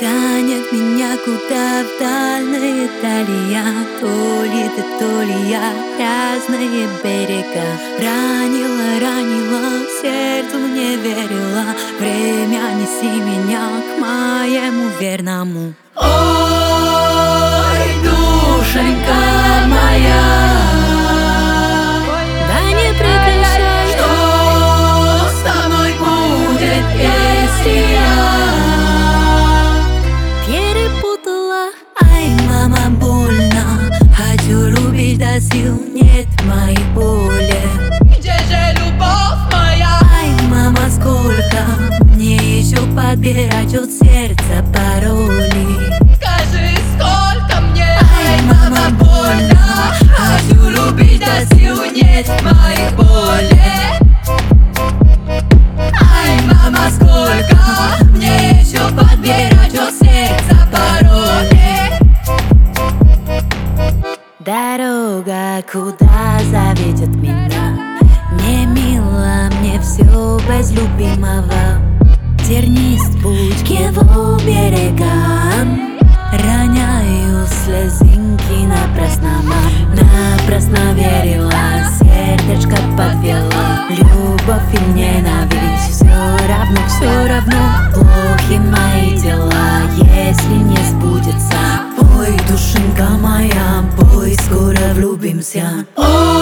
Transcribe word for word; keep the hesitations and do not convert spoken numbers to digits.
Тянет меня куда вдаль Италия. То ли ты, то ли я, грязные берега. Ранила, ранила, сердцу не верила. Время, неси меня к моему верному. Ой, душенька моя, да не прекращай. что со мной будет, если я перепутала? Ай, мама, больно. Хочу любить до сил, нет моей боли. где же любовь моя? Ай, мама, сколько мне еще подбирать от сердца пароли? Скажи, сколько мне? Ай, мама, больно. Хочу любить до сил, нет моих болей. Ай, мама, сколько мне еще подбирать от сердца пароли? Дорога, куда заведет меня, не мило мне все без любимого. Тернист путь к его берегам, роняю слезинки напрасно, напрасно верила, сердечко подвела. Любовь и ненависть, все равно, все равно плохи мои дела, если не сбудется. Пой, душенька моя, пой, скоро влюбимся. Ой,